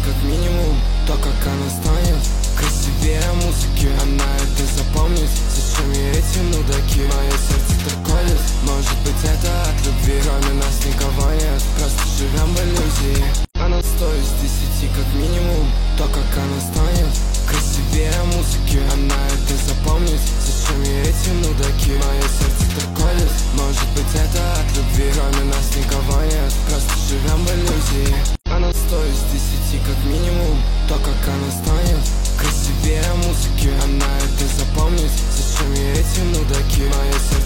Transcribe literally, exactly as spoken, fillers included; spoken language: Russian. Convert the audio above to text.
как минимум. То, как она станет красивее музыки, она это запомнит. Зачем ей эти мудаки? Мое сердце так колет. Может быть, это от любви. Кроме нас никого нет, просто живем в иллюзии. Она сто из десяти как минимум. То, как она станет красивее музыки, она это запомнит. Зачем ей эти мудаки? Мое сердце так колет. Может быть, это от любви. Кроме нас никого нет, просто живем в иллюзии. Она сто из десяти как минимум. То, как она станет красивее музыки, она это запомнит. Зачем ей эти мудаки? Мое сердце